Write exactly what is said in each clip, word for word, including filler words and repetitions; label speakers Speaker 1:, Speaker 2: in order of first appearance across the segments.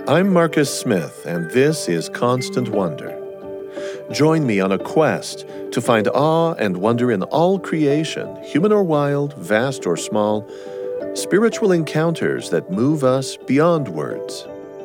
Speaker 1: I'm Marcus Smith, and this is Constant Wonder. Join me on a quest to find awe and wonder in all creation, human or wild, vast or small, spiritual encounters that move us beyond words.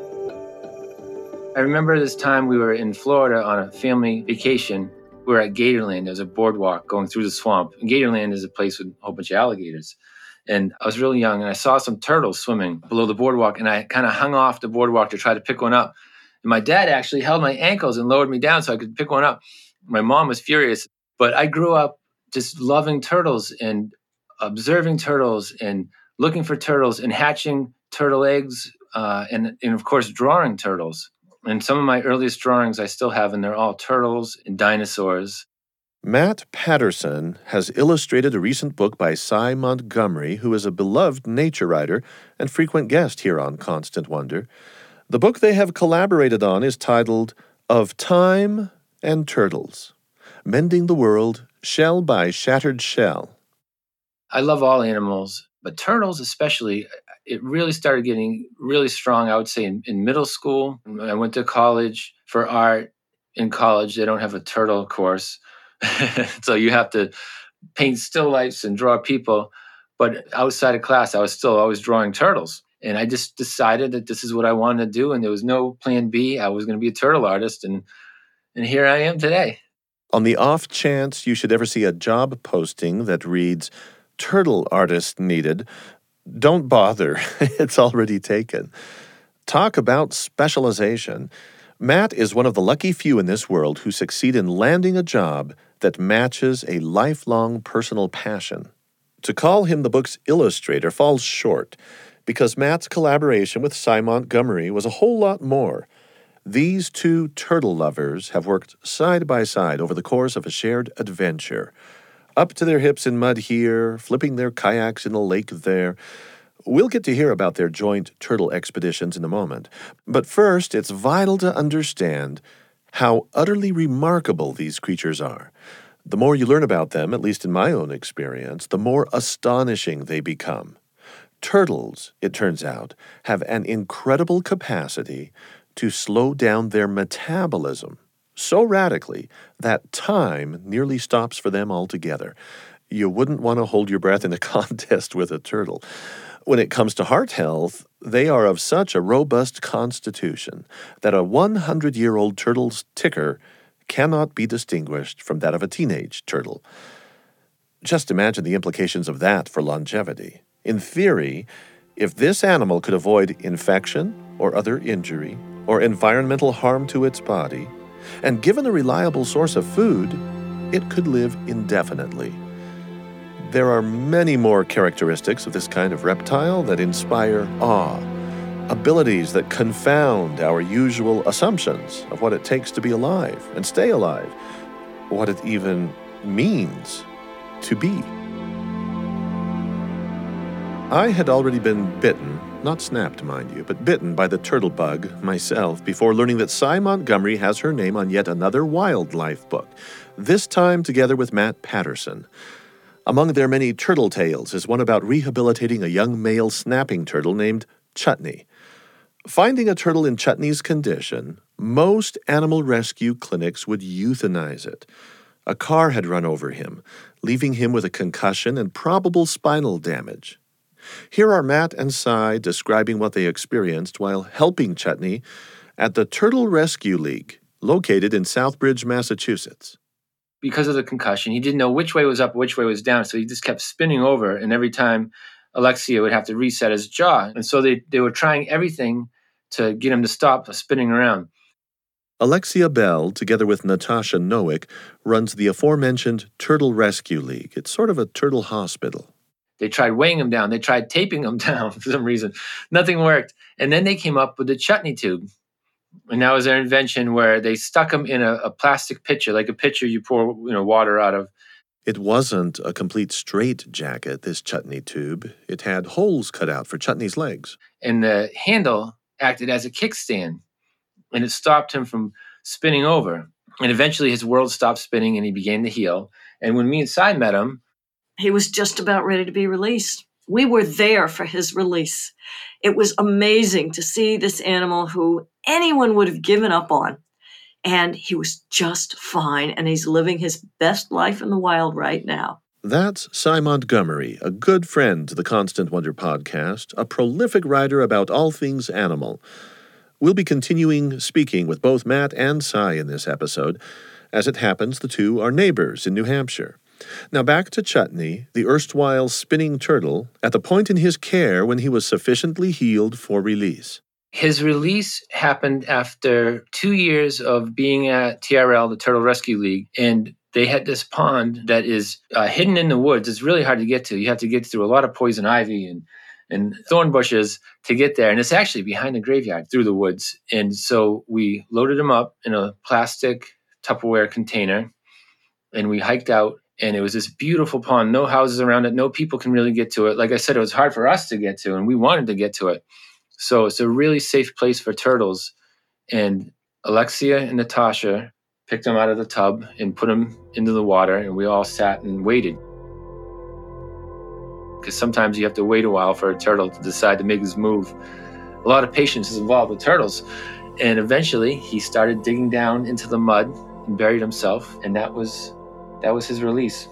Speaker 2: I remember this time we were in Florida on a family vacation. We were at Gatorland. There's a boardwalk going through the swamp. And Gatorland is a place with a whole bunch of alligators. And I was really young, and I saw some turtles swimming below the boardwalk, and I kind of hung off the boardwalk to try to pick one up. And my dad actually held my ankles and lowered me down so I could pick one up. My mom was furious, but I grew up just loving turtles and observing turtles and looking for turtles and hatching turtle eggs uh, and, and, of course, drawing turtles. And some of my earliest drawings I still have, and they're all turtles and dinosaurs.
Speaker 1: Matt Patterson has illustrated a recent book by Sy Montgomery, who is a beloved nature writer and frequent guest here on Constant Wonder. The book they have collaborated on is titled Of Time and Turtles, Mending the World, Shell by Shattered Shell.
Speaker 2: I love all animals, but turtles especially, it really started getting really strong, I would say, in, in middle school. I went to college for art. In college, they don't have a turtle course. So you have to paint still lifes and draw people. But outside of class, I was still always drawing turtles. And I just decided that this is what I wanted to do. And there was no plan B. I was going to be a turtle artist. And, and here I am today.
Speaker 1: On the off chance you should ever see a job posting that reads, "Turtle artist needed," don't bother. It's already taken. Talk about specialization. Matt is one of the lucky few in this world who succeed in landing a job that matches a lifelong personal passion. To call him the book's illustrator falls short, because Matt's collaboration with Sy Montgomery was a whole lot more. These two turtle lovers have worked side by side over the course of a shared adventure. Up to their hips in mud here, flipping their kayaks in a lake there. We'll get to hear about their joint turtle expeditions in a moment. But first, it's vital to understand how utterly remarkable these creatures are. The more you learn about them, at least in my own experience, the more astonishing they become. Turtles, it turns out, have an incredible capacity to slow down their metabolism so radically that time nearly stops for them altogether. You wouldn't want to hold your breath in a contest with a turtle. When it comes to heart health, they are of such a robust constitution that a hundred-year-old turtle's ticker cannot be distinguished from that of a teenage turtle. Just imagine the implications of that for longevity. In theory, if this animal could avoid infection or other injury or environmental harm to its body, and given a reliable source of food, it could live indefinitely. There are many more characteristics of this kind of reptile that inspire awe, abilities that confound our usual assumptions of what it takes to be alive and stay alive, what it even means to be. I had already been bitten, not snapped, mind you, but bitten by the turtle bug myself before learning that Sy Montgomery has her name on yet another wildlife book, this time together with Matt Patterson. Among their many turtle tales is one about rehabilitating a young male snapping turtle named Chutney. Finding a turtle in Chutney's condition, most animal rescue clinics would euthanize it. A car had run over him, leaving him with a concussion and probable spinal damage. Here are Matt and Sy describing what they experienced while helping Chutney at the Turtle Rescue League, located in Southbridge, Massachusetts.
Speaker 2: Because of the concussion, he didn't know which way was up, which way was down, so he just kept spinning over, and every time Alexia would have to reset his jaw. And so they, they were trying everything to get him to stop spinning around.
Speaker 1: Alexia Bell, together with Natasha Nowick, runs the aforementioned Turtle Rescue League. It's sort of a turtle hospital.
Speaker 2: They tried weighing him down. They tried taping him down for some reason. Nothing worked. And then they came up with the Chutney tube. And that was their invention, where they stuck him in a, a plastic pitcher, like a pitcher you pour you know, water out of.
Speaker 1: It wasn't a complete straight jacket, this Chutney tube. It had holes cut out for Chutney's legs.
Speaker 2: And the handle acted as a kickstand, and it stopped him from spinning over. And eventually his world stopped spinning, and he began to heal. And when me and Sy met him,
Speaker 3: he was just about ready to be released. We were there for his release. It was amazing to see this animal who anyone would have given up on. And he was just fine, and he's living his best life in the wild right now.
Speaker 1: That's Sy Montgomery, a good friend to the Constant Wonder podcast, a prolific writer about all things animal. We'll be continuing speaking with both Matt and Sy in this episode. As it happens, the two are neighbors in New Hampshire. Now back to Chutney, the erstwhile spinning turtle, at the point in his care when he was sufficiently healed for release.
Speaker 2: His release happened after two years of being at T R L, the Turtle Rescue League, and they had this pond that is uh, hidden in the woods. It's really hard to get to. You have to get through a lot of poison ivy and, and thorn bushes to get there, and it's actually behind the graveyard through the woods. And so we loaded him up in a plastic Tupperware container, and we hiked out, and it was this beautiful pond, no houses around it, no people can really get to it. Like I said, it was hard for us to get to, and we wanted to get to it. So it's a really safe place for turtles. And Alexia and Natasha picked him out of the tub and put him into the water, and we all sat and waited. Because sometimes you have to wait a while for a turtle to decide to make his move. A lot of patience is involved with turtles. And eventually he started digging down into the mud and buried himself, and that was that was his release.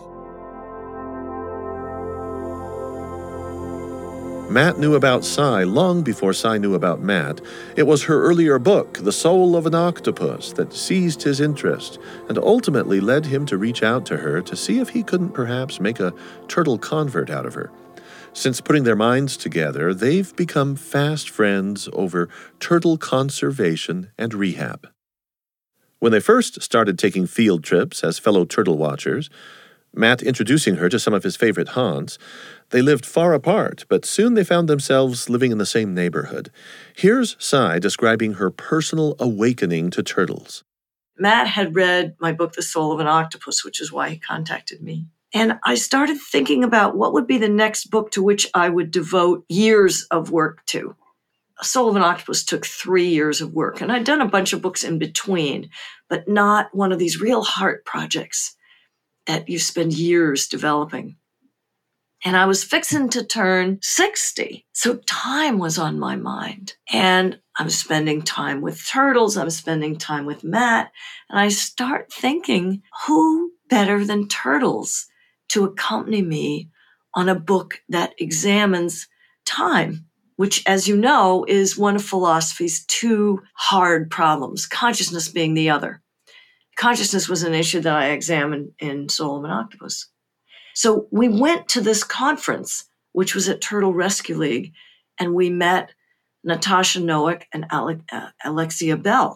Speaker 1: Matt knew about Sy long before Sy knew about Matt. It was her earlier book, The Soul of an Octopus, that seized his interest and ultimately led him to reach out to her to see if he couldn't perhaps make a turtle convert out of her. Since putting their minds together, they've become fast friends over turtle conservation and rehab. When they first started taking field trips as fellow turtle watchers, Matt introducing her to some of his favorite haunts, they lived far apart, but soon they found themselves living in the same neighborhood. Here's Sy describing her personal awakening to turtles.
Speaker 3: Matt had read my book, The Soul of an Octopus, which is why he contacted me. And I started thinking about what would be the next book to which I would devote years of work to. Soul of an Octopus took three years of work, and I'd done a bunch of books in between, but not one of these real heart projects that you spend years developing. And I was fixing to turn sixty, so time was on my mind. And I'm spending time with turtles, I'm spending time with Matt, and I start thinking, who better than turtles to accompany me on a book that examines time, which, as you know, is one of philosophy's two hard problems, consciousness being the other. Consciousness was an issue that I examined in Soul of an Octopus. So we went to this conference, which was at Turtle Rescue League, and we met Natasha Noack and Ale- uh, Alexia Bell.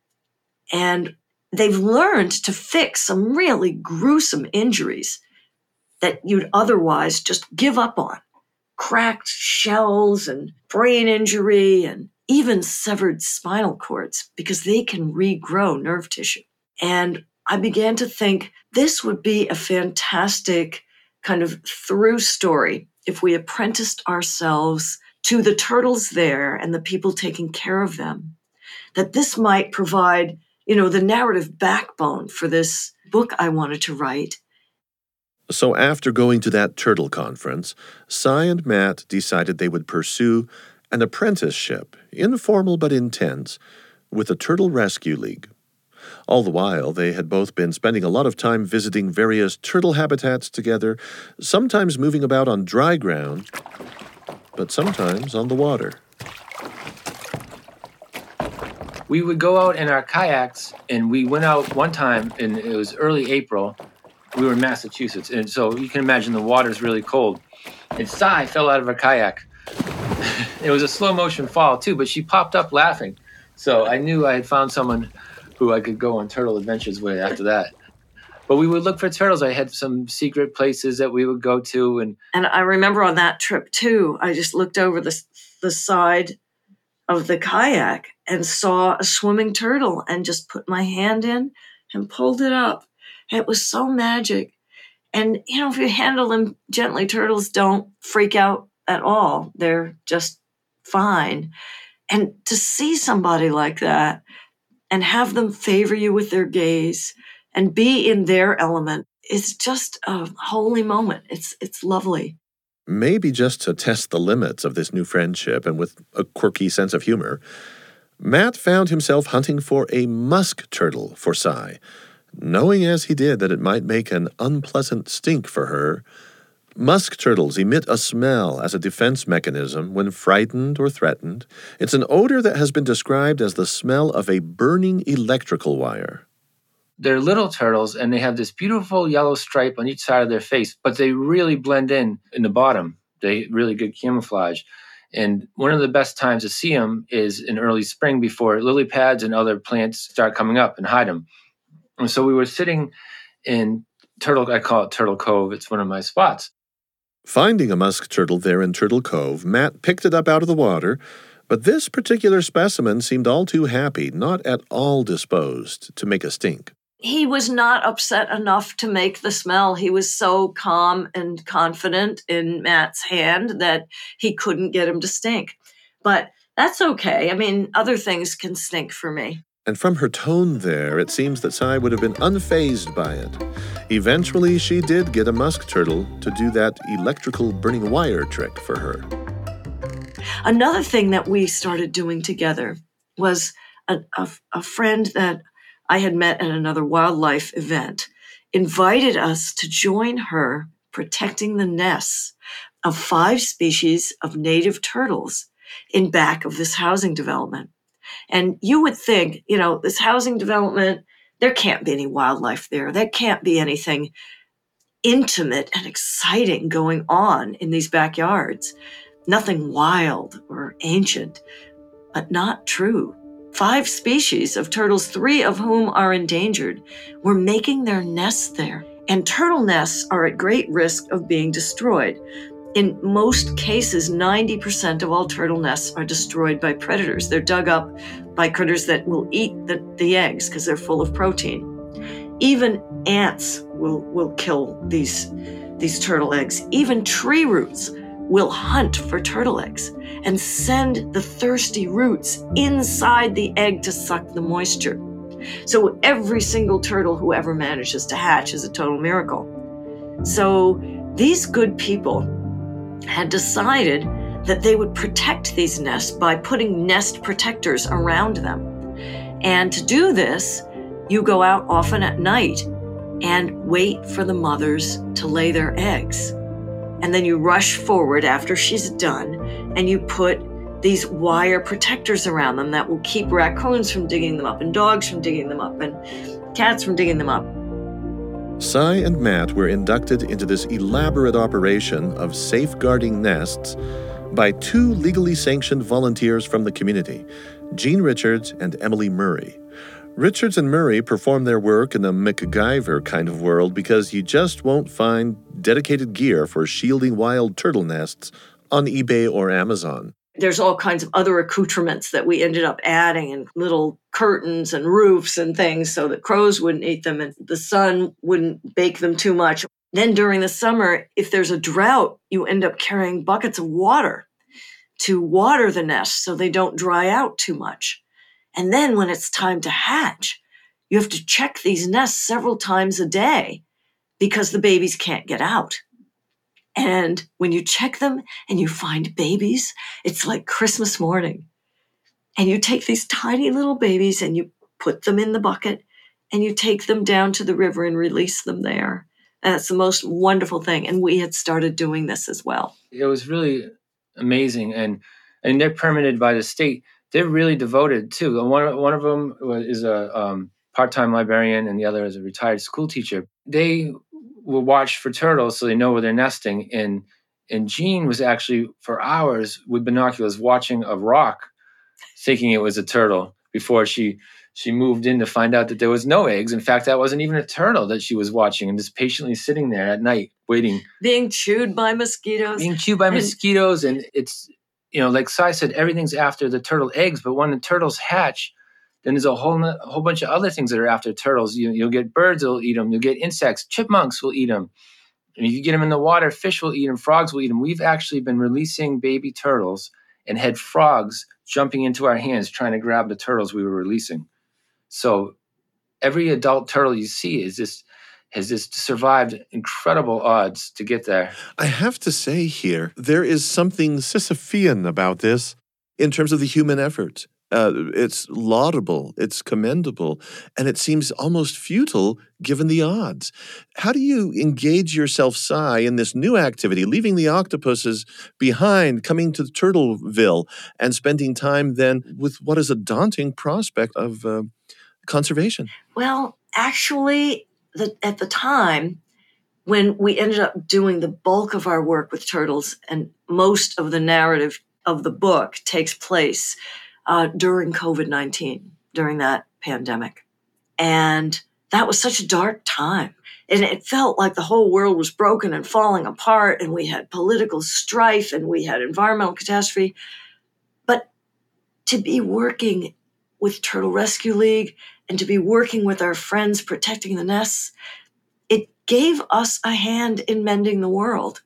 Speaker 3: And they've learned to fix some really gruesome injuries that you'd otherwise just give up on. Cracked shells and brain injury and even severed spinal cords, because they can regrow nerve tissue. And I began to think this would be a fantastic kind of through story if we apprenticed ourselves to the turtles there and the people taking care of them, that this might provide, you know, the narrative backbone for this book I wanted to write.
Speaker 1: So after going to that turtle conference, Sy and Matt decided they would pursue an apprenticeship, informal but intense, with the Turtle Rescue League. All the while, they had both been spending a lot of time visiting various turtle habitats together, sometimes moving about on dry ground, but sometimes on the water.
Speaker 2: We would go out in our kayaks, and we went out one time, and it was early April. We were in Massachusetts, and so you can imagine the water's really cold. And Sy fell out of her kayak. It was a slow motion fall, too, but she popped up laughing. So I knew I had found someone who I could go on turtle adventures with after that. But we would look for turtles. I had some secret places that we would go to. And
Speaker 3: and I remember on that trip, too, I just looked over the, the side of the kayak and saw a swimming turtle and just put my hand in and pulled it up. It was so magic. And, you know, if you handle them gently, turtles don't freak out at all. They're just fine. And to see somebody like that and have them favor you with their gaze and be in their element is just a holy moment. It's it's lovely.
Speaker 1: Maybe just to test the limits of this new friendship and with a quirky sense of humor, Matt found himself hunting for a musk turtle for Cy, knowing as he did that it might make an unpleasant stink for her. Musk turtles emit a smell as a defense mechanism when frightened or threatened. It's an odor that has been described as the smell of a burning electrical wire.
Speaker 2: They're little turtles, and they have this beautiful yellow stripe on each side of their face, but they really blend in in the bottom. They really good camouflage. And one of the best times to see them is in early spring before lily pads and other plants start coming up and hide them. And so we were sitting in Turtle, I call it Turtle Cove. It's one of my spots.
Speaker 1: Finding a musk turtle there in Turtle Cove, Matt picked it up out of the water, but this particular specimen seemed all too happy, not at all disposed to make a stink.
Speaker 3: He was not upset enough to make the smell. He was so calm and confident in Matt's hand that he couldn't get him to stink. But that's okay. I mean, other things can stink for me.
Speaker 1: And from her tone there, it seems that Cy would have been unfazed by it. Eventually, she did get a musk turtle to do that electrical burning wire trick for her.
Speaker 3: Another thing that we started doing together was a, a, a friend that I had met at another wildlife event invited us to join her protecting the nests of five species of native turtles in back of this housing development. And you would think, you know, this housing development, there can't be any wildlife there. There can't be anything intimate and exciting going on in these backyards. Nothing wild or ancient, but not true. Five species of turtles, three of whom are endangered, were making their nests there. And turtle nests are at great risk of being destroyed. In most cases, ninety percent of all turtle nests are destroyed by predators. They're dug up by critters that will eat the, the eggs because they're full of protein. Even ants will, will kill these, these turtle eggs. Even tree roots will hunt for turtle eggs and send the thirsty roots inside the egg to suck the moisture. So every single turtle who ever manages to hatch is a total miracle. So these good people had decided that they would protect these nests by putting nest protectors around them. And to do this, you go out often at night and wait for the mothers to lay their eggs. And then you rush forward after she's done and you put these wire protectors around them that will keep raccoons from digging them up and dogs from digging them up and cats from digging them up.
Speaker 1: Cy and Matt were inducted into this elaborate operation of safeguarding nests by two legally sanctioned volunteers from the community, Jean Richards and Emily Murray. Richards and Murray perform their work in a MacGyver kind of world because you just won't find dedicated gear for shielding wild turtle nests on eBay or Amazon.
Speaker 3: There's all kinds of other accoutrements that we ended up adding, and little curtains and roofs and things so that crows wouldn't eat them and the sun wouldn't bake them too much. Then during the summer, if there's a drought, you end up carrying buckets of water to water the nests so they don't dry out too much. And then when it's time to hatch, you have to check these nests several times a day because the babies can't get out. And when you check them and you find babies, it's like Christmas morning. And you take these tiny little babies and you put them in the bucket and you take them down to the river and release them there. And it's the most wonderful thing. And we had started doing this as well.
Speaker 2: It was really amazing. And, and they're permitted by the state. They're really devoted too. One, one of them is a um, part-time librarian and the other is a retired school teacher. They will watch for turtles so they know where they're nesting. And, and Jean was actually for hours with binoculars watching a rock, thinking it was a turtle before she she moved in to find out that there was no eggs. In fact, that wasn't even a turtle that she was watching and just patiently sitting there at night waiting.
Speaker 3: Being chewed by mosquitoes.
Speaker 2: Being chewed by mosquitoes. And it's, you know, like Cy said, everything's after the turtle eggs. But when the turtles hatch, then there's a whole a whole bunch of other things that are after turtles. You, you'll get birds that will eat them. You'll get insects. Chipmunks will eat them. And if you get them in the water, fish will eat them. Frogs will eat them. We've actually been releasing baby turtles and had frogs jumping into our hands trying to grab the turtles we were releasing. So every adult turtle you see is just, has just survived incredible odds to get there.
Speaker 1: I have to say here, there is something Sisyphean about this in terms of the human effort. Uh, it's laudable, it's commendable, and it seems almost futile given the odds. How do you engage yourself, Si, in this new activity, leaving the octopuses behind, coming to Turtleville, and spending time then with what is a daunting prospect of uh, conservation?
Speaker 3: Well, actually, the, at the time, when we ended up doing the bulk of our work with turtles, and most of the narrative of the book takes place uh, during COVID nineteen, during that pandemic. And that was such a dark time. And it felt like the whole world was broken and falling apart, and we had political strife, and we had environmental catastrophe. But to be working with Turtle Rescue League and to be working with our friends protecting the nests, it gave us a hand in mending the world.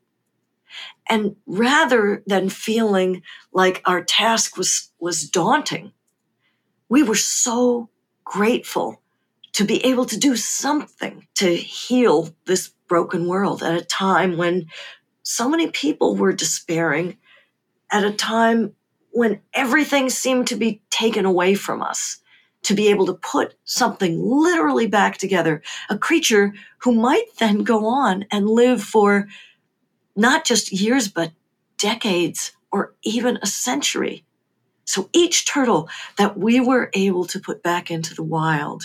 Speaker 3: And rather than feeling like our task was, was daunting, we were so grateful to be able to do something to heal this broken world at a time when so many people were despairing, at a time when everything seemed to be taken away from us, to be able to put something literally back together, a creature who might then go on and live for not just years, but decades or even a century. So each turtle that we were able to put back into the wild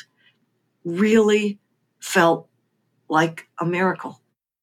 Speaker 3: really felt like a miracle.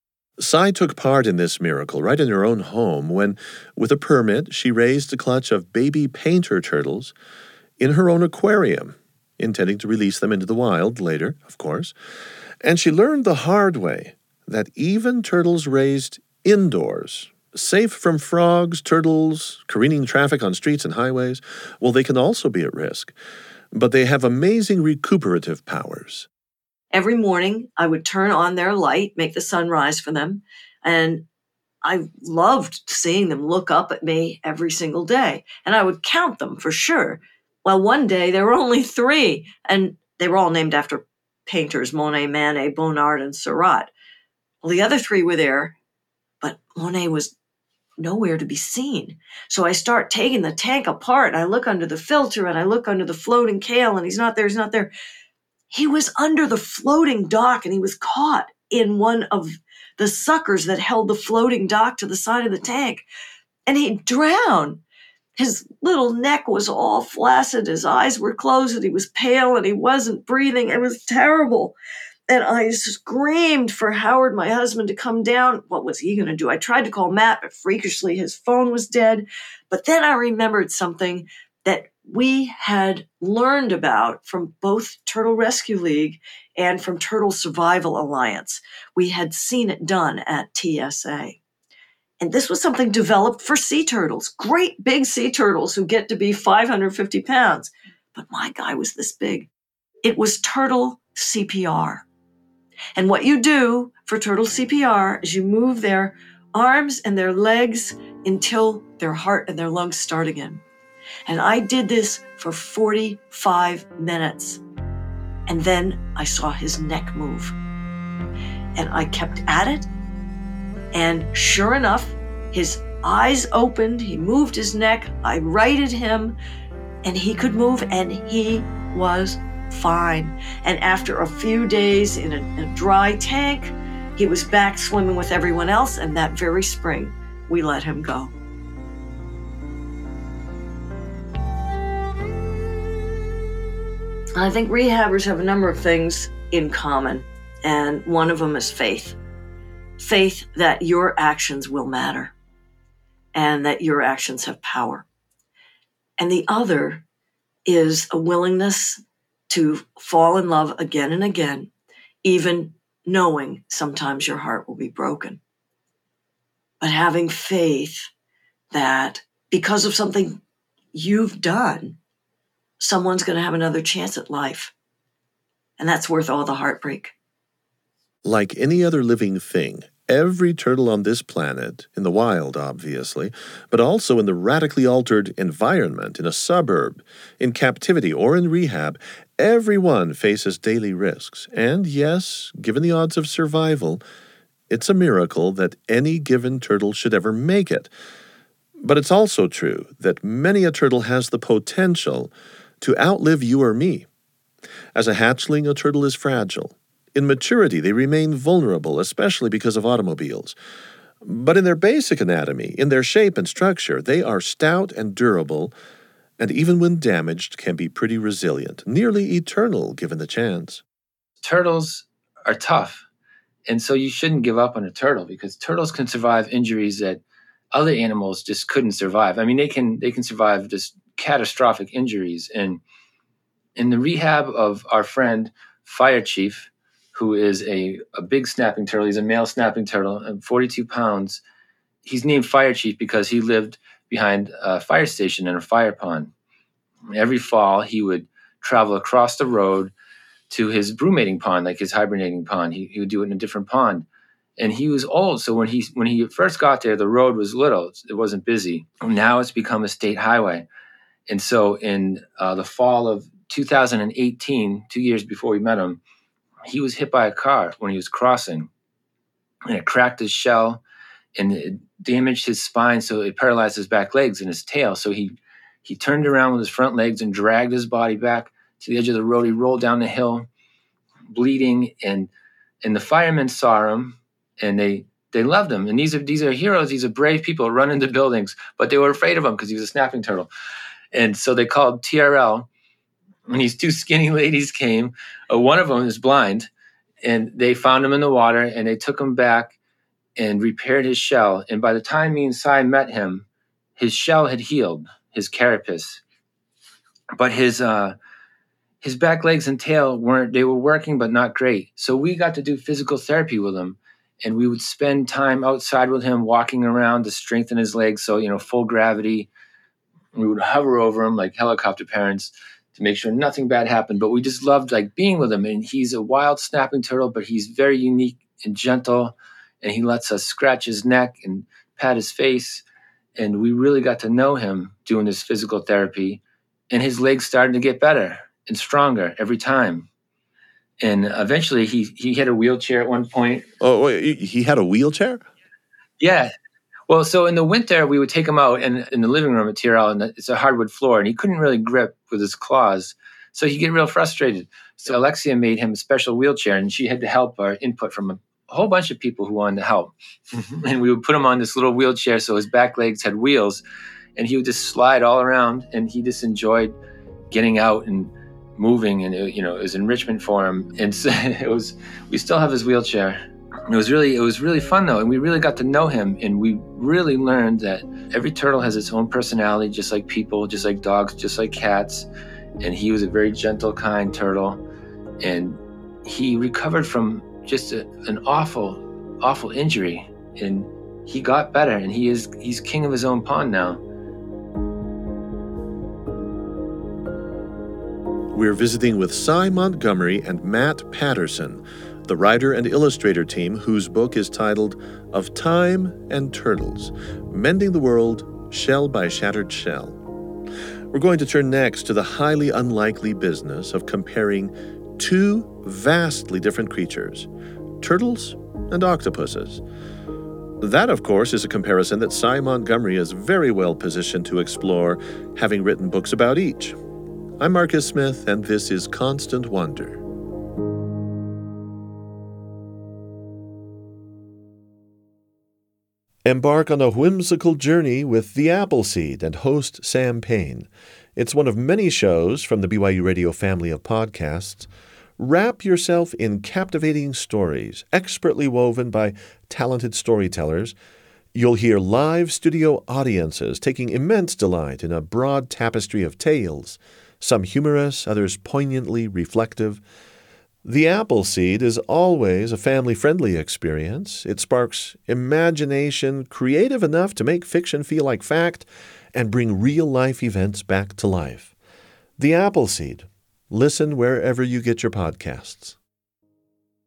Speaker 1: Si took part in this miracle right in her own home when, with a permit, she raised a clutch of baby painter turtles in her own aquarium, intending to release them into the wild later, of course. And she learned the hard way that even turtles raised indoors, safe from frogs, turtles, careening traffic on streets and highways, well, they can also be at risk. But they have amazing recuperative powers.
Speaker 3: Every morning, I would turn on their light, make the sun rise for them, and I loved seeing them look up at me every single day. And I would count them for sure. Well, one day there were only three, and they were all named after painters, Monet, Manet, Bonnard, and Seurat. Well, the other three were there, but Monet was nowhere to be seen. So I start taking the tank apart, and I look under the filter, and I look under the floating kale, and he's not there, he's not there. He was under the floating dock, and he was caught in one of the suckers that held the floating dock to the side of the tank, and he drowned. His little neck was all flaccid, his eyes were closed, and he was pale, and he wasn't breathing. It was terrible. And I screamed for Howard, my husband, to come down. What was he going to do? I tried to call Matt, but freakishly his phone was dead. But then I remembered something that we had learned about from both Turtle Rescue League and from Turtle Survival Alliance. We had seen it done at T S A. And this was something developed for sea turtles, great big sea turtles who get to be five hundred fifty pounds. But my guy was this big. It was turtle C P R. And what you do for turtle C P R is you move their arms and their legs until their heart and their lungs start again. And I did this for forty-five minutes. And then I saw his neck move. And I kept at it. And sure enough, his eyes opened. He moved his neck. I righted him. And he could move. And he was fine. And after a few days in a, a dry tank, he was back swimming with everyone else. And that very spring, we let him go. I think rehabbers have a number of things in common, and one of them is faith. Faith that your actions will matter and that your actions have power. And the other is a willingness to fall in love again and again, even knowing sometimes your heart will be broken. But having faith that because of something you've done, someone's going to have another chance at life. And that's worth all the heartbreak.
Speaker 1: Like any other living thing, Every turtle on this planet, in the wild obviously, but also in the radically altered environment, in a suburb, in captivity, or in rehab, everyone faces daily risks. And yes, given the odds of survival, it's a miracle that any given turtle should ever make it. But it's also true that many a turtle has the potential to outlive you or me. As a hatchling, a turtle is fragile. In maturity, they remain vulnerable, especially because of automobiles. But in their basic anatomy, in their shape and structure, they are stout and durable, and even when damaged, can be pretty resilient, nearly eternal given the chance.
Speaker 2: Turtles are tough, and so you shouldn't give up on a turtle because turtles can survive injuries that other animals just couldn't survive. I mean, they can they can survive just catastrophic injuries. And in the rehab of our friend Fire Chief, who is a, a big snapping turtle. He's a male snapping turtle, forty-two pounds. He's named Fire Chief because he lived behind a fire station in a fire pond. Every fall, he would travel across the road to his brewmating pond, like his hibernating pond. He, he would do it in a different pond. And he was old, so when he when he first got there, the road was little. It wasn't busy. Now it's become a state highway. And so in uh, the fall of two thousand eighteen, two years before we met him, he was hit by a car when he was crossing, and it cracked his shell and it damaged his spine, so it paralyzed his back legs and his tail. So he he turned around with his front legs and dragged his body back to the edge of the road. He rolled down the hill, bleeding, and and the firemen saw him, and they they loved him. And these are these are heroes. These are brave people who run into buildings, but they were afraid of him because he was a snapping turtle. And so they called T R L. And these two skinny ladies came. Uh, one of them is blind, and they found him in the water, and they took him back and repaired his shell. And by the time me and Cy met him, his shell had healed, his carapace. But his uh, his back legs and tail weren't, they were working, but not great. So we got to do physical therapy with him, and we would spend time outside with him, walking around to strengthen his legs. So, you know, full gravity. We would hover over him like helicopter parents to make sure nothing bad happened. But we just loved like being with him. And he's a wild snapping turtle, but he's very unique and gentle. And he lets us scratch his neck and pat his face. And we really got to know him doing this physical therapy. And his legs started to get better and stronger every time. And eventually he he had a wheelchair at one point.
Speaker 1: Oh, wait, he had a wheelchair?
Speaker 2: Yeah. Well, so in the winter, we would take him out in, in the living room at T R L, and it's a hardwood floor, and he couldn't really grip with his claws. So he'd get real frustrated. So Alexia made him a special wheelchair, and she had to help our input from a whole bunch of people who wanted to help. Mm-hmm. And we would put him on this little wheelchair so his back legs had wheels, and he would just slide all around, and he just enjoyed getting out and moving, and it, you know, it was enrichment for him. And so it was, we still have his wheelchair. It was really, it was really fun though, and we really got to know him, and we really learned that every turtle has its own personality, just like people, just like dogs, just like cats. And he was a very gentle, kind turtle, and he recovered from just a, an awful, awful injury, and he got better, and he is he's king of his own pond now.
Speaker 1: We're visiting with Cy Montgomery and Matt Patterson, the writer and illustrator team whose book is titled Of Time and Turtles, Mending the World, Shell by Shattered Shell. We're going to turn next to the highly unlikely business of comparing two vastly different creatures, turtles and octopuses. That, of course, is a comparison that Cy Montgomery is very well positioned to explore, having written books about each. I'm Marcus Smith, and this is Constant Wonder. Embark on a whimsical journey with The Appleseed and host Sam Payne. It's one of many shows from the B Y U Radio family of podcasts. Wrap yourself in captivating stories, expertly woven by talented storytellers. You'll hear live studio audiences taking immense delight in a broad tapestry of tales, some humorous, others poignantly reflective. The Appleseed is always a family-friendly experience. It sparks imagination creative enough to make fiction feel like fact and bring real-life events back to life. The Appleseed. Listen wherever you get your podcasts.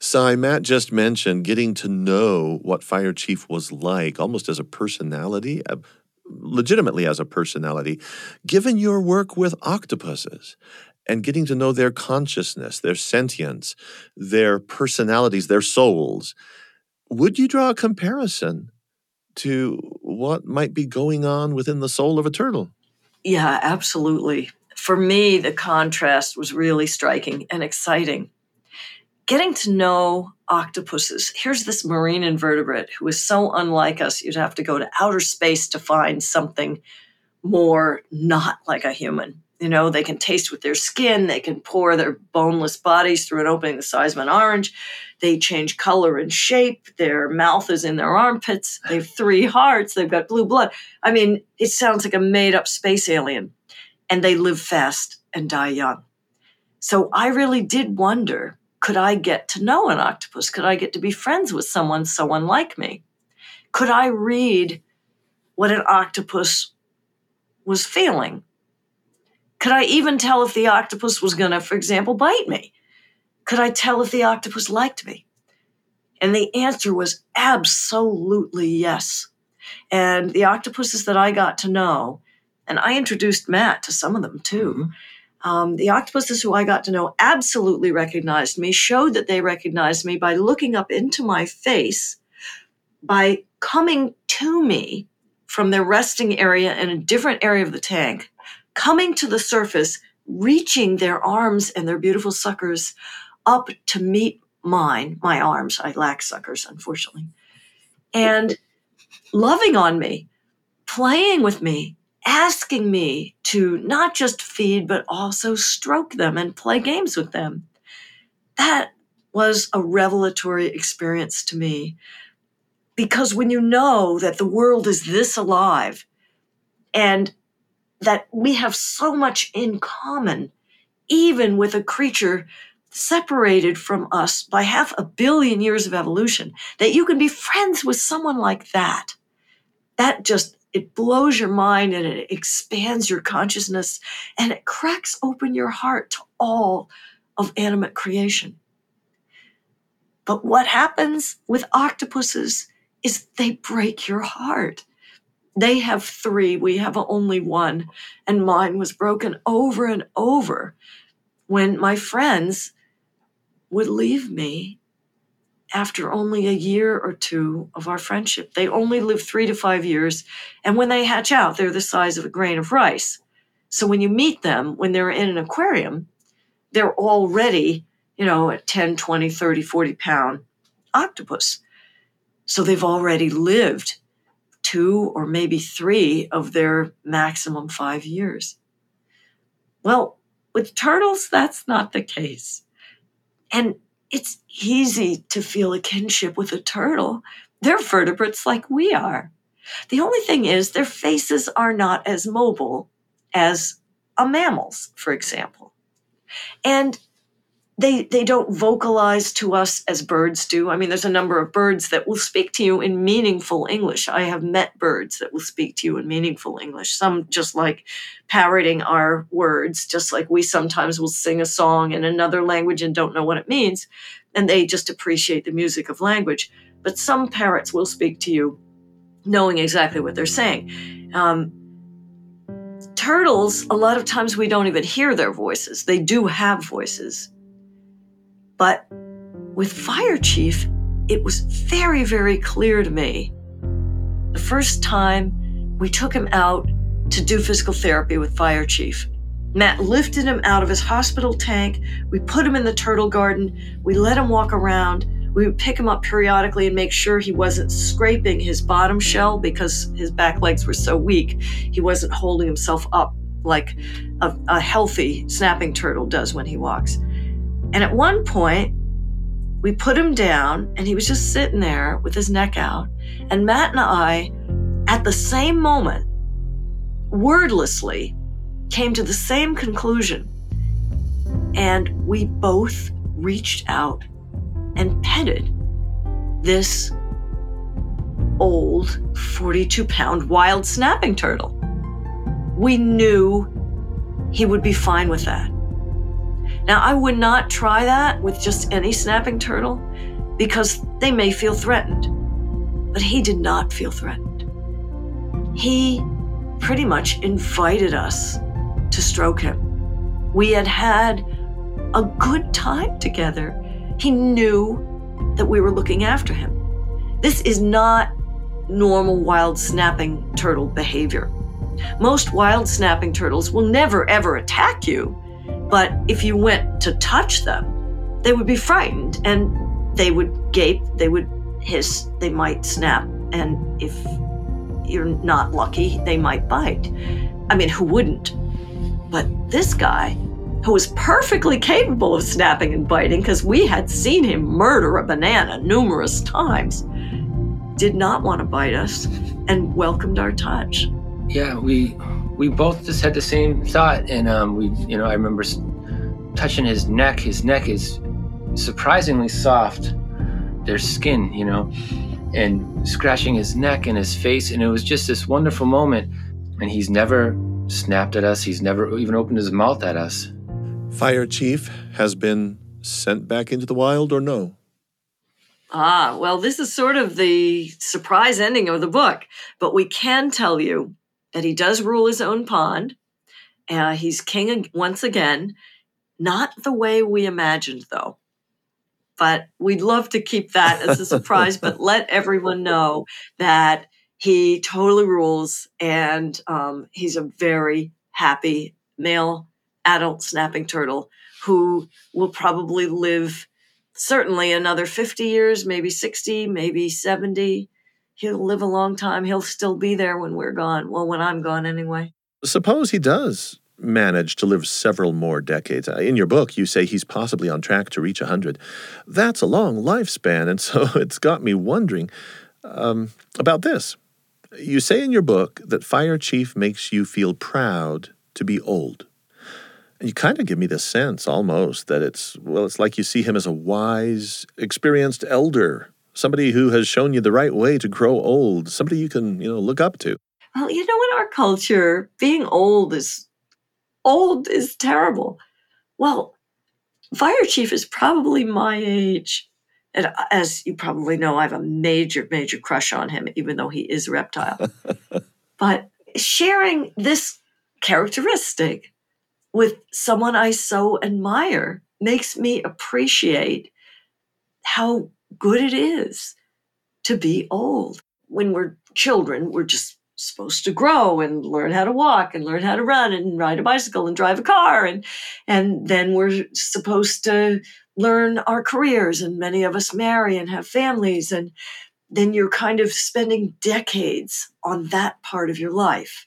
Speaker 1: Cy, Matt just mentioned getting to know what Fire Chief was like, almost as a personality, uh, legitimately as a personality. Given your work with octopuses and getting to know their consciousness, their sentience, their personalities, their souls, would you draw a comparison to what might be going on within the soul of a turtle?
Speaker 3: Yeah, absolutely. For me, the contrast was really striking and exciting. Getting to know octopuses. Here's this marine invertebrate who is so unlike us, you'd have to go to outer space to find something more not like a human. You know, they can taste with their skin. They can pour their boneless bodies through an opening the size of an orange. They change color and shape. Their mouth is in their armpits. They have three hearts. They've got blue blood. I mean, it sounds like a made-up space alien. And they live fast and die young. So I really did wonder, could I get to know an octopus? Could I get to be friends with someone so unlike me? Could I read what an octopus was feeling? Could I even tell if the octopus was going to, for example, bite me? Could I tell if the octopus liked me? And the answer was absolutely yes. And the octopuses that I got to know, and I introduced Matt to some of them too, mm-hmm. Um, the octopuses who I got to know absolutely recognized me, showed that they recognized me by looking up into my face, by coming to me from their resting area in a different area of the tank, coming to the surface, reaching their arms and their beautiful suckers up to meet mine, my arms. I lack suckers, unfortunately. And loving on me, playing with me, asking me to not just feed, but also stroke them and play games with them. That was a revelatory experience to me. Because when you know that the world is this alive and that we have so much in common, even with a creature separated from us by half a billion years of evolution, that you can be friends with someone like that, that just it blows your mind and it expands your consciousness and it cracks open your heart to all of animate creation. But what happens with octopuses is they break your heart. They have three, we have only one, and mine was broken over and over when my friends would leave me after only a year or two of our friendship. They only live three to five years. And when they hatch out, they're the size of a grain of rice. So when you meet them, when they're in an aquarium, they're already, you know, a ten, twenty, thirty, forty pound octopus. So they've already lived two or maybe three of their maximum five years. Well, with turtles, that's not the case. And it's easy to feel a kinship with a turtle. They're vertebrates like we are. The only thing is their faces are not as mobile as a mammal's, for example. And they, they don't vocalize to us as birds do. I mean, there's a number of birds that will speak to you in meaningful English. I have met birds that will speak to you in meaningful English. Some just like parroting our words, just like we sometimes will sing a song in another language and don't know what it means, and they just appreciate the music of language. But some parrots will speak to you knowing exactly what they're saying. Um, turtles, a lot of times we don't even hear their voices. They do have voices. But with Fire Chief, it was very, very clear to me. The first time we took him out to do physical therapy with Fire Chief, Matt lifted him out of his hospital tank. We put him in the turtle garden. We let him walk around. We would pick him up periodically and make sure he wasn't scraping his bottom shell because his back legs were so weak. He wasn't holding himself up like a, a healthy snapping turtle does when he walks. And at one point, we put him down and he was just sitting there with his neck out. And Matt and I, at the same moment, wordlessly, came to the same conclusion. And we both reached out and petted this old forty-two pound wild snapping turtle. We knew he would be fine with that. Now, I would not try that with just any snapping turtle, because they may feel threatened. But he did not feel threatened. He pretty much invited us to stroke him. We had had a good time together. He knew that we were looking after him. This is not normal wild snapping turtle behavior. Most wild snapping turtles will never ever attack you, but if you went to touch them, they would be frightened and they would gape, they would hiss, they might snap, and if you're not lucky, they might bite. I mean, who wouldn't? But this guy, who was perfectly capable of snapping and biting because we had seen him murder a banana numerous times, did not want to bite us and welcomed our touch.
Speaker 2: Yeah, we we both just had the same thought, and um, we, you know, I remember touching his neck. His neck is surprisingly soft. There's skin, you know, and scratching his neck and his face, and it was just this wonderful moment. And he's never snapped at us. He's never even opened his mouth at us.
Speaker 1: Fire Chief has been sent back into the wild, or no?
Speaker 3: Ah, well, this is sort of the surprise ending of the book, but we can tell you that he does rule his own pond. Uh, he's king once again, not the way we imagined, though. But we'd love to keep that as a surprise, but let everyone know that he totally rules, and um, he's a very happy male adult snapping turtle who will probably live certainly another fifty years, maybe sixty, maybe seventy. He'll live a long time. He'll still be there when we're gone. Well, when I'm gone anyway.
Speaker 1: Suppose he does manage to live several more decades. In your book, you say he's possibly on track to reach one hundred. That's a long lifespan, and so it's got me wondering um, about this. You say in your book that Fire Chief makes you feel proud to be old. And you kind of give me the sense, almost, that it's, well, it's like you see him as a wise, experienced elder, somebody who has shown you the right way to grow old, somebody you can, you know, look up to.
Speaker 3: Well, you know, in our culture, being old is old is terrible. Well, Fire Chief is probably my age. And as you probably know, I have a major, major crush on him, even though he is a reptile. But sharing this characteristic with someone I so admire makes me appreciate how good it is to be old. When we're children, we're just supposed to grow and learn how to walk and learn how to run and ride a bicycle and drive a car. And, and then we're supposed to learn our careers, and many of us marry and have families. And then you're kind of spending decades on that part of your life.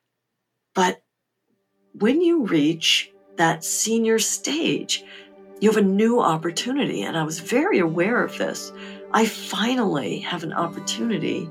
Speaker 3: But when you reach that senior stage, you have a new opportunity. And I was very aware of this. I finally have an opportunity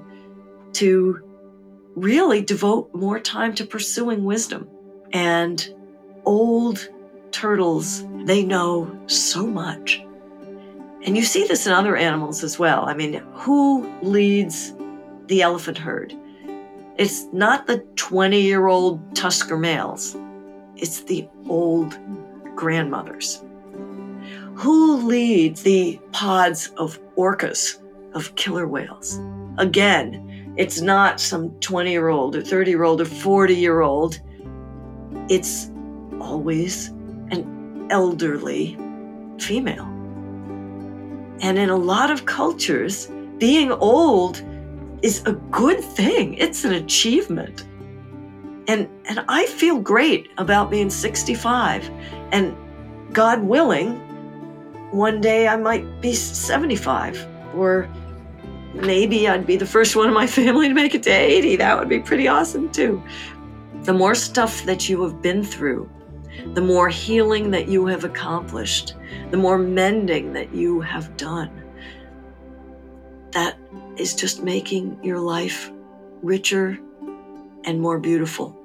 Speaker 3: to really devote more time to pursuing wisdom. And old turtles, they know so much. And you see this in other animals as well. I mean, who leads the elephant herd? It's not the twenty-year-old tusker males. It's the old grandmothers. Who leads the pods of orcas, of killer whales? Again, it's not some twenty-year-old or thirty-year-old or forty-year-old. It's always an elderly female. And in a lot of cultures, being old is a good thing. It's an achievement. And, and I feel great about being sixty-five. And God willing, one day I might be seventy-five, or maybe I'd be the first one in my family to make it to eighty. That would be pretty awesome too. The more stuff that you have been through, the more healing that you have accomplished, the more mending that you have done, that is just making your life richer and more beautiful.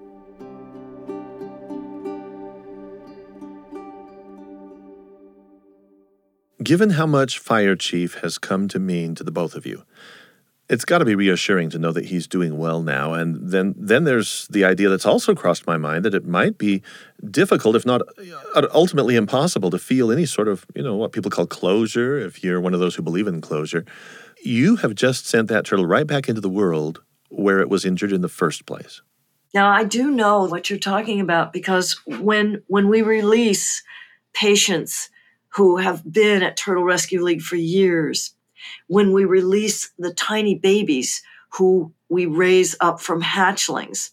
Speaker 1: Given how much Fire Chief has come to mean to the both of you, It's got to be reassuring to know that he's doing well now. And then then there's the idea that's also crossed my mind that it might be difficult, if not uh, ultimately impossible, to feel any sort of, you know, what people call closure, if you're one of those who believe in closure. You have just sent that turtle right back into the world where it was injured in the first place.
Speaker 3: Now, I do know what you're talking about, because when when we release patients who have been at Turtle Rescue League for years, when we release the tiny babies who we raise up from hatchlings,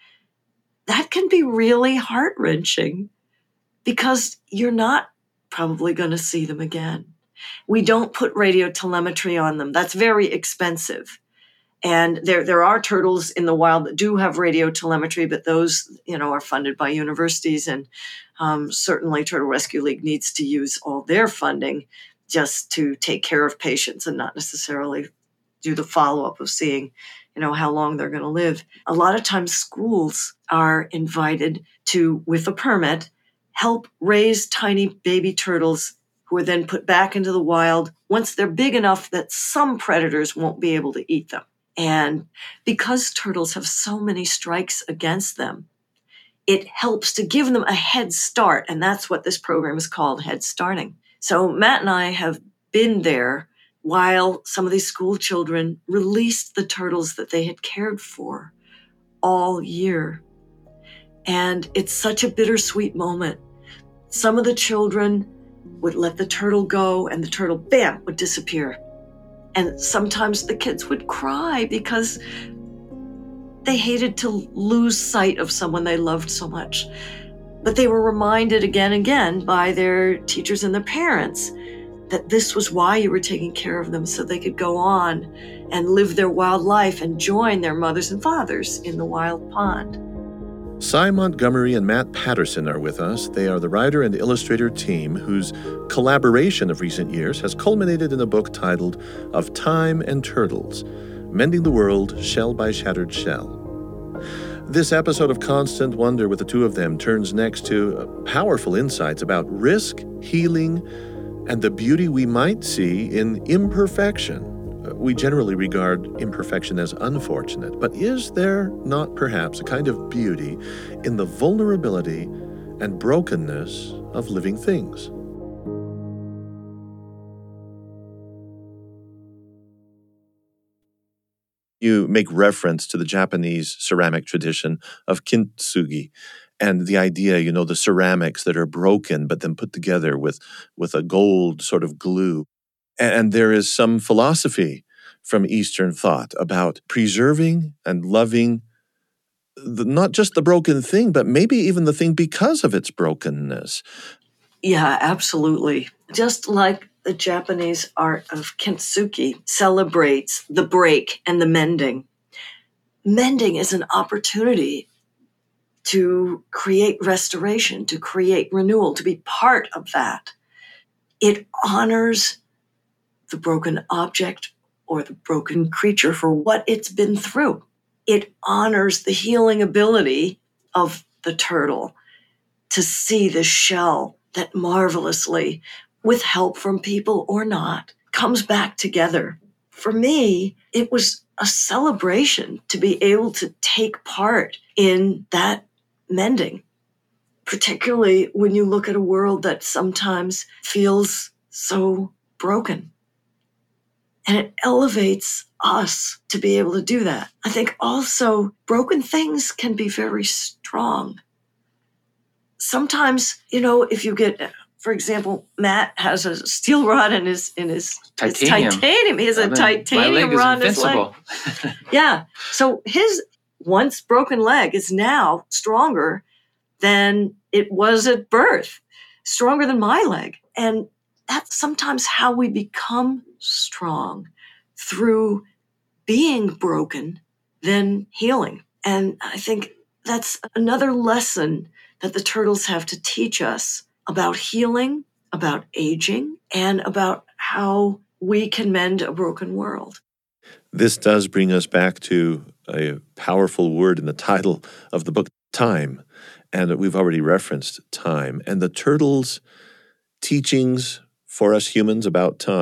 Speaker 3: that can be really heart-wrenching because you're not probably going to see them again. We don't put radio telemetry on them. That's very expensive. And there, there are turtles in the wild that do have radio telemetry, but those, you know, are funded by universities. And um, certainly Turtle Rescue League needs to use all their funding just to take care of patients and not necessarily do the follow-up of seeing, you know, how long they're going to live. A lot of times schools are invited to, with a permit, help raise tiny baby turtles who are then put back into the wild once they're big enough that some predators won't be able to eat them. And because turtles have so many strikes against them, it helps to give them a head start. And that's what this program is called, Head Starting. So Matt and I have been there while some of these school children released the turtles that they had cared for all year. And it's such a bittersweet moment. Some of the children would let the turtle go and the turtle, bam, would disappear. And sometimes the kids would cry because they hated to lose sight of someone they loved so much. But they were reminded again and again by their teachers and their parents that this was why you were taking care of them, so they could go on and live their wild life and join their mothers and fathers in the wild pond.
Speaker 1: Cy Montgomery and Matt Patterson are with us. They are the writer and illustrator team whose collaboration of recent years has culminated in a book titled Of Time and Turtles, Mending the World Shell by Shattered Shell. This episode of Constant Wonder with the two of them turns next to powerful insights about risk, healing, and the beauty we might see in imperfection. We generally regard imperfection as unfortunate, but is there not perhaps a kind of beauty in the vulnerability and brokenness of living things? You make reference to the Japanese ceramic tradition of kintsugi and the idea, you know, the ceramics that are broken but then put together with, with a gold sort of glue. And there is some philosophy from Eastern thought about preserving and loving the, not just the broken thing, but maybe even the thing because of its brokenness.
Speaker 3: Yeah, absolutely. Just like the Japanese art of kintsugi celebrates the break and the mending. Mending is an opportunity to create restoration, to create renewal, to be part of that. It honors the broken object or the broken creature for what it's been through. It honors the healing ability of the turtle to see the shell that marvelously, with help from people or not, comes back together. For me, it was a celebration to be able to take part in that mending, particularly when you look at a world that sometimes feels so broken. And it elevates us to be able to do that. I think also broken things can be very strong. Sometimes, you know, if you get, for example, Matt has a steel rod in his in his
Speaker 2: titanium.
Speaker 3: His titanium. He has a
Speaker 2: I mean,
Speaker 3: titanium rod in his leg. Yeah. So his once broken leg is now stronger than it was at birth, stronger than my leg. And that's sometimes how we become strong, through being broken, then healing. And I think that's another lesson that the turtles have to teach us about healing, about aging, and about how we can mend a broken world.
Speaker 1: This does bring us back to a powerful word in the title of the book, time. And we've already referenced time. And the turtles' teachings for us humans about time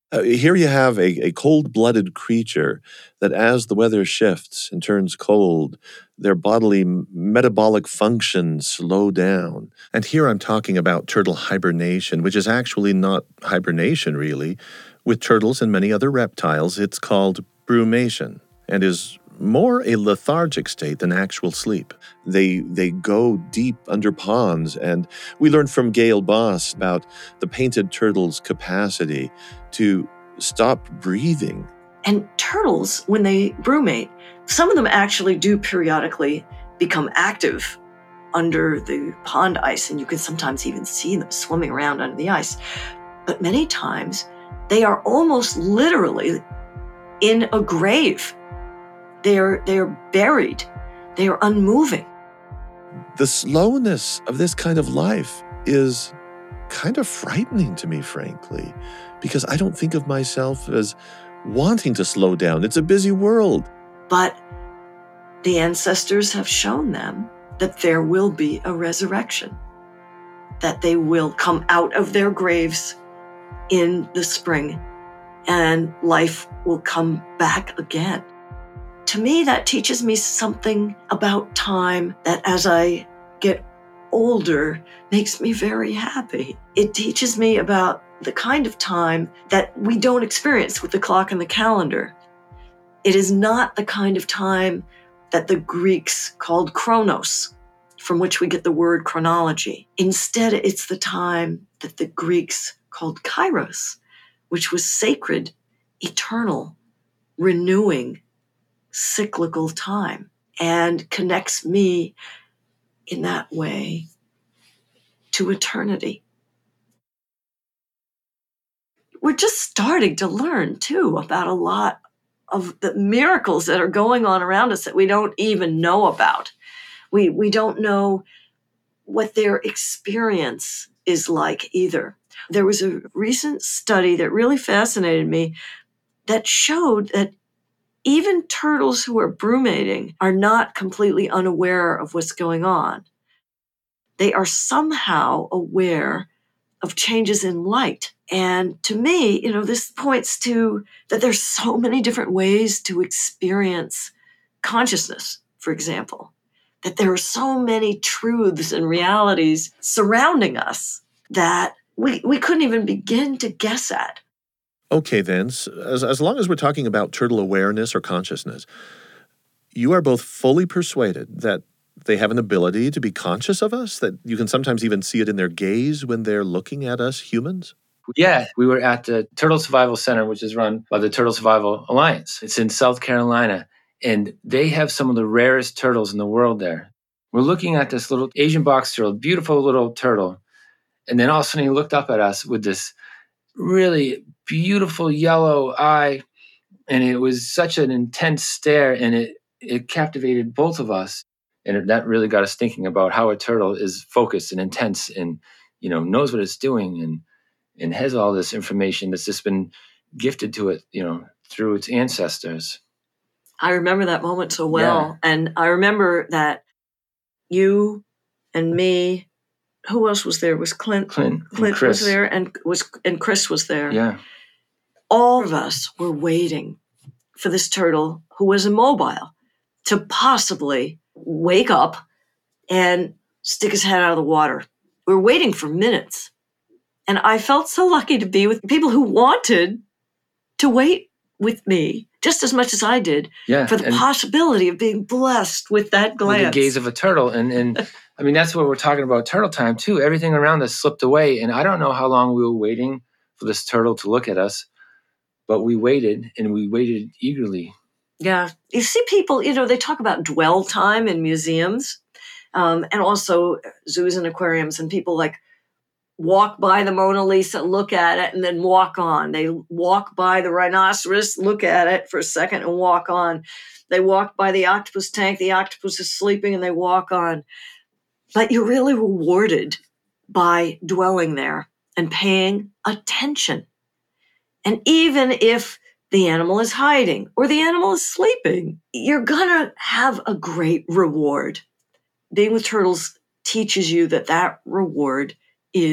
Speaker 1: Uh, here you have a, a cold-blooded creature that as the weather shifts and turns cold, their bodily metabolic functions slow down. And here I'm talking about turtle hibernation, which is actually not hibernation, really. With turtles and many other reptiles, it's called brumation and is more a lethargic state than actual sleep. They they go deep under ponds, and we learned from Gail Boss about the painted turtle's capacity to stop breathing.
Speaker 3: And turtles, when they brumate, some of them actually do periodically become active under the pond ice, and you can sometimes even see them swimming around under the ice. But many times, they are almost literally in a grave. They are, they are buried. They are unmoving.
Speaker 1: The slowness of this kind of life is kind of frightening to me, frankly, because I don't think of myself as wanting to slow down. It's a busy world.
Speaker 3: But the ancestors have shown them that there will be a resurrection, that they will come out of their graves in the spring and life will come back again. To me, that teaches me something about time that as I get older makes me very happy. It teaches me about the kind of time that we don't experience with the clock and the calendar. It is not the kind of time that the Greeks called chronos, from which we get the word chronology. Instead, it's the time that the Greeks called kairos, which was sacred, eternal, renewing, cyclical time, and connects me in that way to eternity. We're just starting to learn, too, about a lot of the miracles that are going on around us that we don't even know about. We, we don't know what their experience is like either. There was a recent study that really fascinated me that showed that even turtles who are brumating are not completely unaware of what's going on. They are somehow aware of changes in light. And to me, you know, this points to that there's so many different ways to experience consciousness, for example, that there are so many truths and realities surrounding us that we, we couldn't even begin to guess at.
Speaker 1: Okay, then, as, as long as we're talking about turtle awareness or consciousness, you are both fully persuaded that they have an ability to be conscious of us, that you can sometimes even see it in their gaze when they're looking at us humans?
Speaker 2: Yeah, we were at the Turtle Survival Center, which is run by the Turtle Survival Alliance. It's in South Carolina, and they have some of the rarest turtles in the world there. We're looking at this little Asian box turtle, beautiful little turtle, and then all of a sudden he looked up at us with this really beautiful yellow eye, and it was such an intense stare, and it it captivated both of us, and that really got us thinking about how a turtle is focused and intense, and you know knows what it's doing, and and has all this information that's just been gifted to it, you know, through its ancestors.
Speaker 3: I remember that moment so well, yeah. And I remember that you and me. Who else was there? Was Clint?
Speaker 2: Clint,
Speaker 3: Clint was there, and was and Chris was there.
Speaker 2: Yeah.
Speaker 3: All of us were waiting for this turtle who was immobile to possibly wake up and stick his head out of the water. We were waiting for minutes. And I felt so lucky to be with people who wanted to wait with me just as much as I did
Speaker 2: yeah,
Speaker 3: for the possibility of being blessed with that glance.
Speaker 2: With the gaze of a turtle. And, and I mean, that's what we're talking about turtle time, too. Everything around us slipped away. And I don't know how long we were waiting for this turtle to look at us, but we waited, and we waited eagerly.
Speaker 3: Yeah. You see people, you know, they talk about dwell time in museums um, and also zoos and aquariums, and people like walk by the Mona Lisa, look at it, and then walk on. They walk by the rhinoceros, look at it for a second, and walk on. They walk by the octopus tank, the octopus is sleeping, and they walk on. But you're really rewarded by dwelling there and paying attention. And even if the animal is hiding or the animal is sleeping, you're going to have a great reward. Being with turtles teaches you that that reward is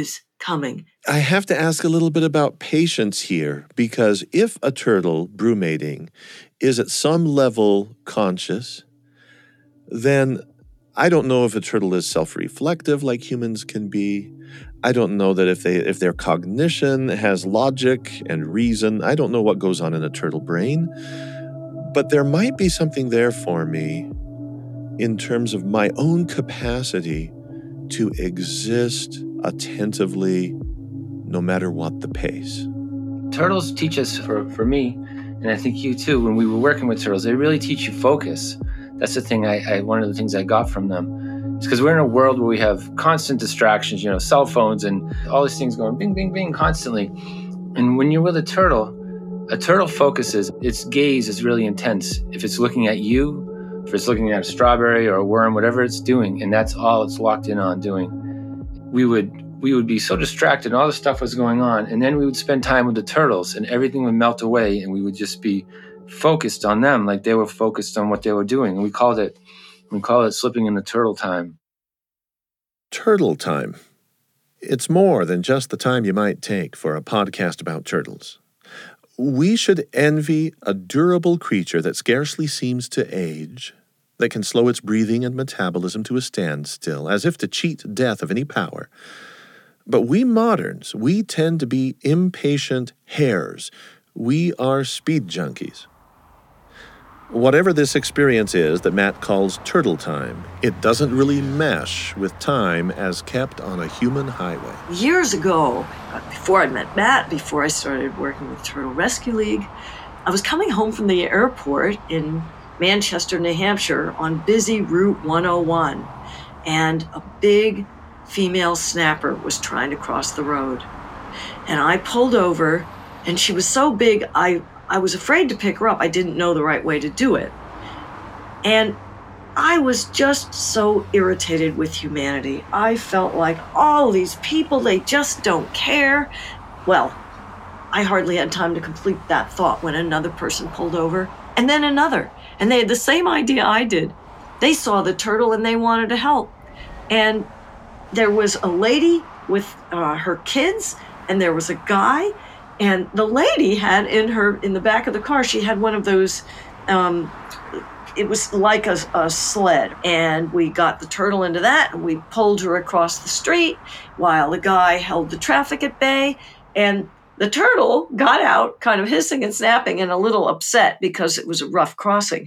Speaker 3: coming.
Speaker 1: I have to ask a little bit about patience here, because if a turtle brumating is at some level conscious, then I don't know if a turtle is self-reflective like humans can be. I don't know that if they if their cognition has logic and reason. I don't know what goes on in a turtle brain. But there might be something there for me in terms of my own capacity to exist attentively no matter what the pace.
Speaker 2: Turtles teach us, for, for me, and I think you too, when we were working with turtles, they really teach you focus. That's the thing, I, I one of the things I got from them. It's because we're in a world where we have constant distractions, you know, cell phones and all these things going bing, bing, bing constantly. And when you're with a turtle, a turtle focuses, its gaze is really intense. If it's looking at you, if it's looking at a strawberry or a worm, whatever it's doing, and that's all it's locked in on doing, we would we would be so distracted and all this stuff was going on. And then we would spend time with the turtles and everything would melt away and we would just be focused on them like they were focused on what they were doing. And we called it, we call it slipping into turtle time.
Speaker 1: Turtle time. It's more than just the time you might take for a podcast about turtles. We should envy a durable creature that scarcely seems to age, that can slow its breathing and metabolism to a standstill, as if to cheat death of any power. But we moderns, we tend to be impatient hares. We are speed junkies. Whatever this experience is that Matt calls turtle time, it doesn't really mesh with time as kept on a human highway.
Speaker 3: Years ago, before I met Matt, before I started working with Turtle Rescue League, I was coming home from the airport in Manchester, New Hampshire, on busy Route one oh one, and a big female snapper was trying to cross the road. And I pulled over, and she was so big, I, I was afraid to pick her up. I didn't know the right way to do it. And I was just so irritated with humanity. I felt like all these people, they just don't care. Well, I hardly had time to complete that thought when another person pulled over, and then another. And they had the same idea I did. They saw the turtle and they wanted to help. And there was a lady with uh, her kids, and there was a guy, and the lady had in her, in the back of the car, she had one of those, um, it was like a, a sled. And we got the turtle into that, and we pulled her across the street while the guy held the traffic at bay. And the turtle got out, kind of hissing and snapping and a little upset because it was a rough crossing.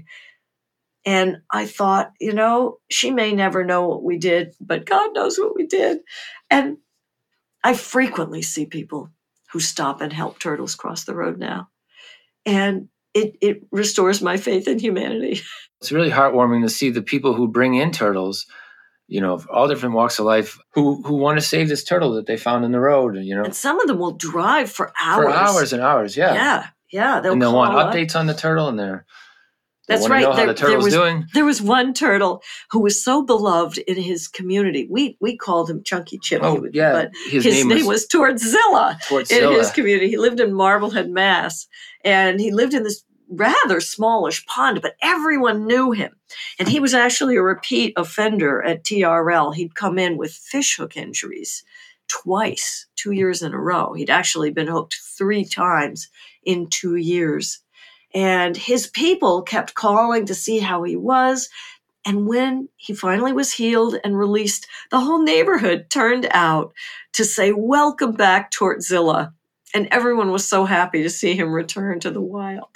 Speaker 3: And I thought, you know, she may never know what we did, but God knows what we did. And I frequently see people who stop and help turtles cross the road now. And it, it restores my faith in humanity.
Speaker 2: It's really heartwarming to see the people who bring in turtles, you know, of all different walks of life, who who want to save this turtle that they found in the road, you know.
Speaker 3: And some of them will drive for hours.
Speaker 2: For hours and hours, yeah.
Speaker 3: Yeah, yeah. They'll
Speaker 2: and they'll want
Speaker 3: up.
Speaker 2: updates on the turtle, and they're They
Speaker 3: That's
Speaker 2: want
Speaker 3: right.
Speaker 2: to know
Speaker 3: There,
Speaker 2: how the turtle's
Speaker 3: there was,
Speaker 2: doing.
Speaker 3: There was one turtle who was so beloved in his community. We we called him Chunky Chip.
Speaker 2: Oh,
Speaker 3: would,
Speaker 2: yeah.
Speaker 3: But
Speaker 2: his,
Speaker 3: his
Speaker 2: name,
Speaker 3: name
Speaker 2: was,
Speaker 3: was Tortzilla
Speaker 2: Tortzilla.
Speaker 3: in his community. He lived in Marblehead, Mass. And he lived in this rather smallish pond, but everyone knew him. And he was actually a repeat offender at T R L. He'd come in with fishhook injuries twice, two years in a row. He'd actually been hooked three times in two years. And his people kept calling to see how he was. And when he finally was healed and released, the whole neighborhood turned out to say, "Welcome back, Tortzilla." And everyone was so happy to see him return to the wild.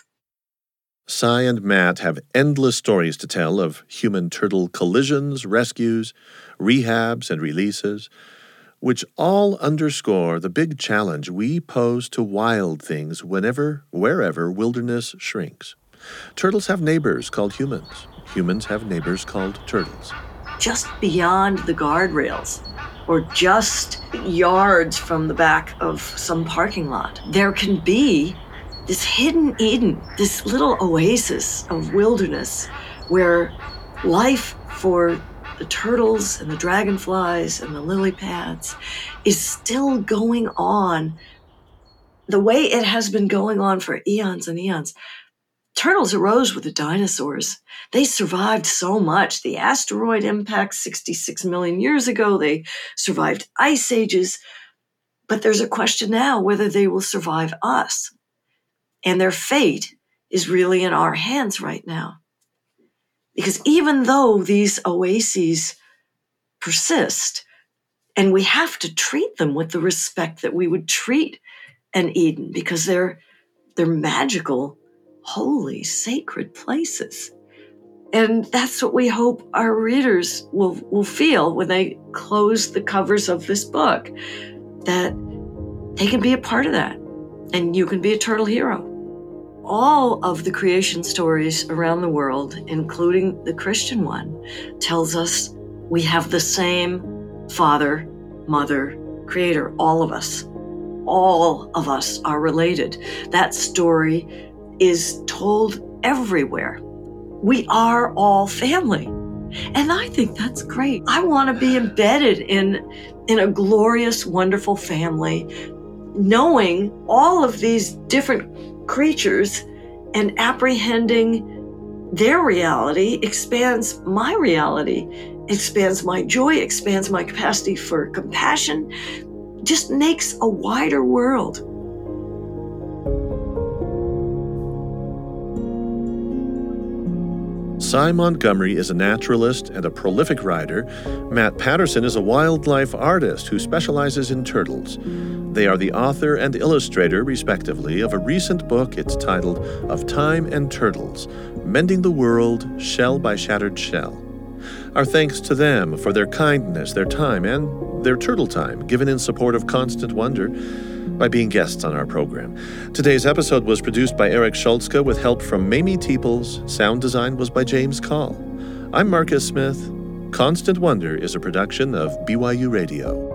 Speaker 1: Cy and Matt have endless stories to tell of human-turtle collisions, rescues, rehabs, and releases, which all underscore the big challenge we pose to wild things whenever, wherever wilderness shrinks. Turtles have neighbors called humans. Humans have neighbors called turtles.
Speaker 3: Just beyond the guardrails, or just yards from the back of some parking lot, there can be this hidden Eden, this little oasis of wilderness where life for the turtles and the dragonflies and the lily pads is still going on the way it has been going on for eons and eons. Turtles arose with the dinosaurs. They survived so much. The asteroid impact sixty-six million years ago. They survived ice ages. But there's a question now whether they will survive us. And their fate is really in our hands right now. Because even though these oases persist, and we have to treat them with the respect that we would treat an Eden, because they're, they're magical, holy, sacred places. And that's what we hope our readers will, will feel when they close the covers of this book, that they can be a part of that, and you can be a turtle hero. All of the creation stories around the world, including the Christian one, tells us we have the same Father, Mother, Creator, all of us. All of us are related. That story is told everywhere. We are all family. And I think that's great. I want to be embedded in, in a glorious, wonderful family, knowing all of these different creatures and apprehending their reality expands my reality, expands my joy, expands my capacity for compassion, just makes a wider world.
Speaker 1: Sy Montgomery is a naturalist and a prolific writer. Matt Patterson is a wildlife artist who specializes in turtles. They are the author and illustrator, respectively, of a recent book. It's titled Of Time and Turtles, Mending the World, Shell by Shattered Shell. Our thanks to them for their kindness, their time, and their turtle time given in support of Constant Wonder by being guests on our program. Today's episode was produced by Eric Schultzke with help from Mamie Teeples. Sound design was by James Call. I'm Marcus Smith. Constant Wonder is a production of B Y U Radio.